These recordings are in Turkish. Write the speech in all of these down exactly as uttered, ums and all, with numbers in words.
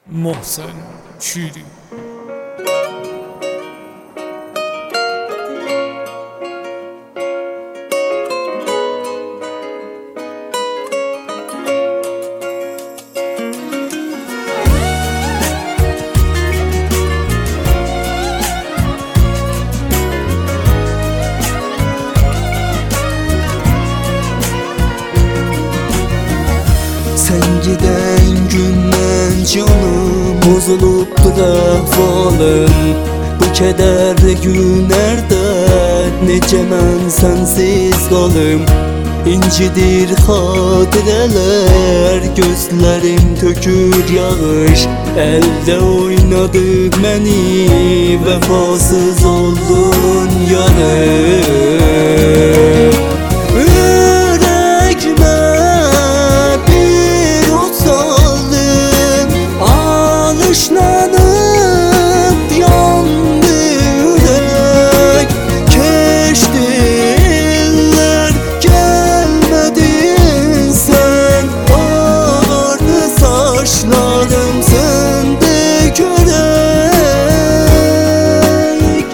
Mohsen Şiiri. Sen giden günden canım bozulup ahvalım. Bu kederli günlerde nece mən sensiz kalım. İncidir hadireler, gözlerim tökür yağış. Elde oynadı beni, vefasız oldun yarım. Alışlanıp yandı yürek, geçti yıllar gelmedin sen. Ağardı saçlarım söndü körek.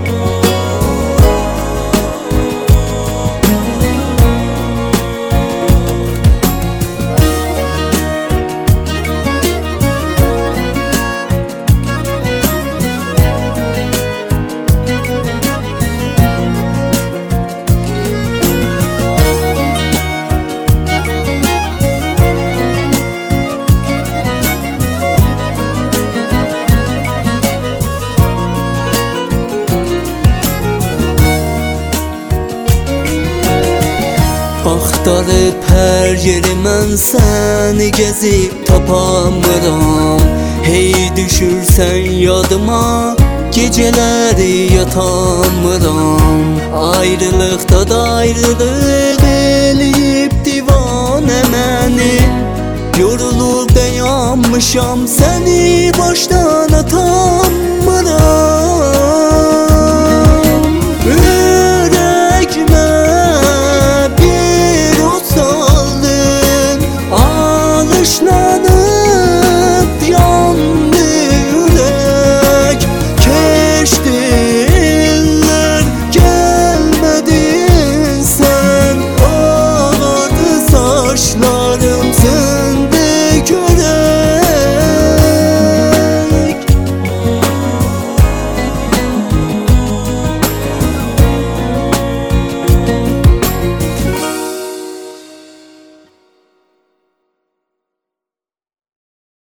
Axtarıb hər yeri mən səni gezib tapamıram. Hey düşürsən yadıma, geceləri yatamıram. Ayrılıqda da ayrılıq eləyib divanə məni. Yorulub dayanmışam, səni başdan atamıram. Ürəkmə bir ot saldın, alışlar